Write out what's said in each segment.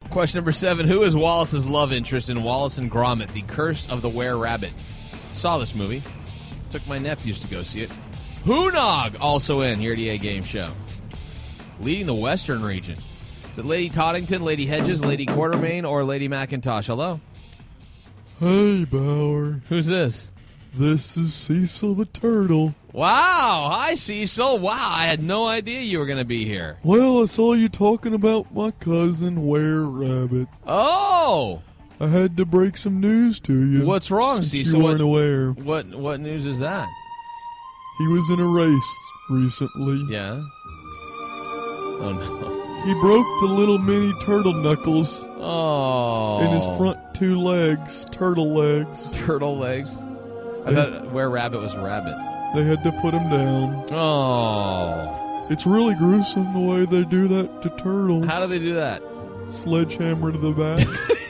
Question number 7. Who is Wallace's love interest in Wallace and Gromit, The Curse of the Were-Rabbit? Saw this movie. Took my nephews to go see it. Hoonog also in here at EA Game Show. Leading the Western region. Is it Lady Toddington, Lady Hedges, Lady Quartermain, or Lady McIntosh? Hello? Hey, Bauer. Who's this? This is Cecil the Turtle. Wow. Hi, Cecil. Wow, I had no idea you were going to be here. Well, I saw you talking about my cousin, Were-Rabbit. Oh! I had to break some news to you. What's wrong, since Cecil? You weren't aware. What news is that? He was in a race recently. Yeah? Oh, no. He broke the little mini turtle knuckles Oh. in his front 2 legs, turtle legs. Turtle legs? I thought Were-Rabbit was a rabbit. They had to put him down. Oh. It's really gruesome the way they do that to turtles. How do they do that? Sledgehammer to the back.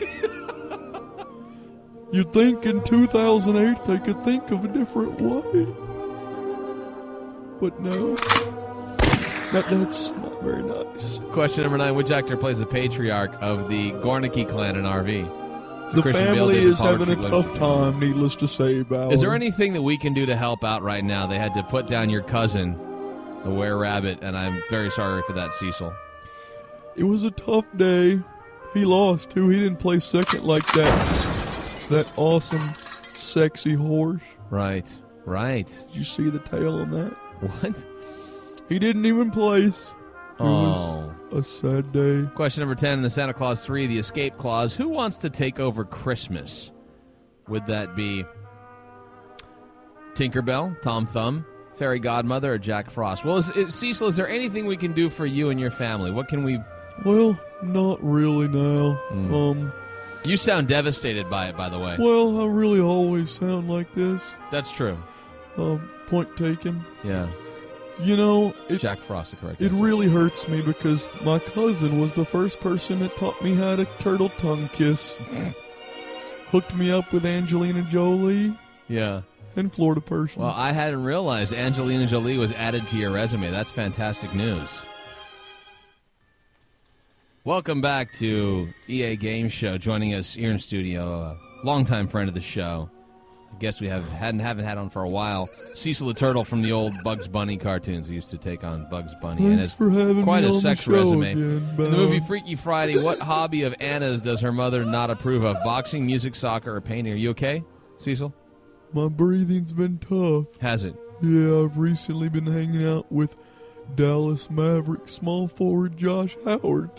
You'd think in 2008 they could think of a different way. But no. That's not very nice. Question number 9. Which actor plays the patriarch of the Gornicki clan in RV? The Christian Bale, family David is Palmer, having a True tough Blake. time, needless to say, Bauer. Is there anything that we can do to help out right now? They had to put down your cousin, the Were-Rabbit, and I'm very sorry for that, Cecil. It was a tough day. He lost, too. He didn't play second like that awesome, sexy horse. Right. Did you see the tail on that? What? He didn't even place. It Oh. was a sad day. Question number 10, the Santa Claus 3, the escape clause. Who wants to take over Christmas? Would that be Tinkerbell, Tom Thumb, Fairy Godmother, or Jack Frost? Well, Cecil, is there anything we can do for you and your family? What can we... Well, not really now. You sound devastated by it, by the way. Well, I really always sound like this. That's true. Point taken. Yeah. You know, Jack Frost, the correct it answer. really hurts me because my cousin was the first person that taught me how to turtle tongue kiss. Hooked me up with Angelina Jolie Yeah. and Florida Person. Well, I hadn't realized Angelina Jolie was added to your resume. That's fantastic news. Welcome back to EA Game Show. Joining us here in studio, a longtime friend of the show. I guess we haven't had on for a while. Cecil the Turtle from the old Bugs Bunny cartoons. He used to take on Bugs Bunny. Thanks and it's for having quite me a on sex the show resume. again, In the Bob. movie Freaky Friday, what hobby of Anna's does her mother not approve of? Boxing, music, soccer, or painting? Are you okay, Cecil? My breathing's been tough. Has it? Yeah, I've recently been hanging out with Dallas Maverick small forward Josh Howard.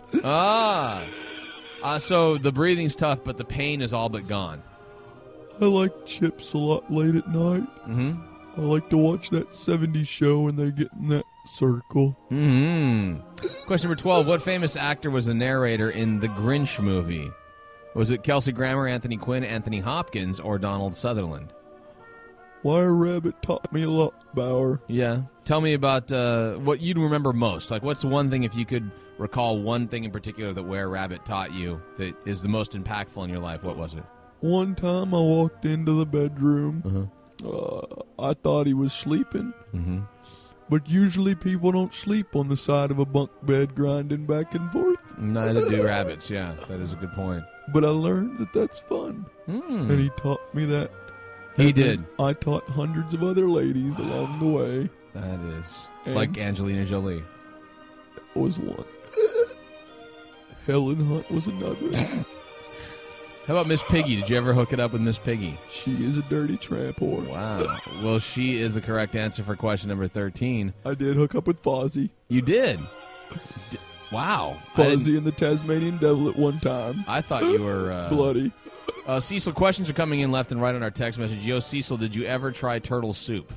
So the breathing's tough, but the pain is all but gone. I like chips a lot late at night. Mm-hmm. I like to watch that 70s show when they get in that circle. Mm-hmm. Question number 12. What famous actor was the narrator in the Grinch movie? Was it Kelsey Grammer, Anthony Quinn, Anthony Hopkins, or Donald Sutherland? Were-Rabbit taught me a lot, Bauer. Yeah. Tell me about what you'd remember most. Like, what's the one thing, if you could recall one thing in particular that Were-Rabbit taught you that is the most impactful in your life, what was it? One time I walked into the bedroom. Uh-huh. I thought he was sleeping. Mm-hmm. But usually people don't sleep on the side of a bunk bed grinding back and forth. Neither do rabbits, yeah. That is a good point. But I learned that that's fun. And he taught me that. He And then did. I taught hundreds of other ladies along the way. That is. And Like Angelina Jolie. was one. Helen Hunt was another. How about Miss Piggy? Did you ever hook it up with Miss Piggy? She is a dirty tramp whore. Wow. Well, she is the correct answer for question number 13. I did hook up with Fozzie. You did? Wow. I Fozzie and the Tasmanian Devil at one time. I thought you were... It's bloody. Cecil, questions are coming in left and right on our text message. Yo, Cecil, did you ever try turtle soup?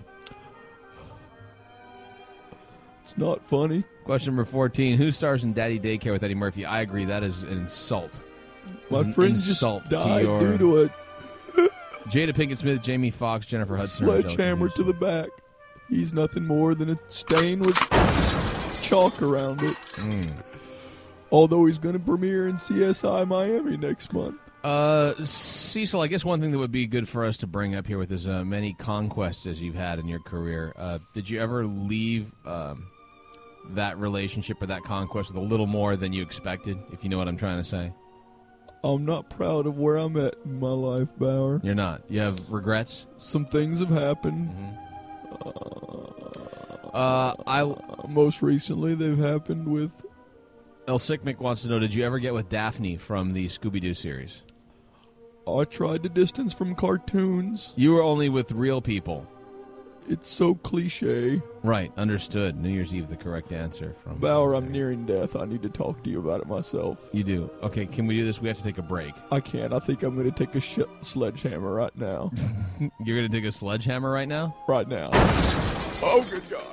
It's not funny. Question number 14. Who stars in Daddy Daycare with Eddie Murphy? I agree. That is an insult. My It's an friend just insult died to your... due to a Jada Pinkett Smith, Jamie Foxx, Jennifer Hudson. or sledgehammer Angelica to the back. He's nothing more than a stain with chalk around it. Houston. Although he's going to premiere in CSI Miami next month. Cecil, I guess one thing that would be good for us to bring up here with as many conquests as you've had in your career, did you ever leave that relationship or that conquest with a little more than you expected, if you know what I'm trying to say? I'm not proud of where I'm at in my life, Bauer. You're not. You have regrets? Some things have happened. Most recently, they've happened with... El Sickmick wants to know, did you ever get with Daphne from the Scooby-Doo series? I tried to distance from cartoons. You were only with real people. It's so cliche. Right, understood. New Year's Eve, the correct answer. From Bauer, I'm nearing death. I need to talk to you about it myself. You do. Okay, can we do this? We have to take a break. I can't. I think I'm going to take a sledgehammer right now. You're going to take a sledgehammer right now? Right now. Oh, good God.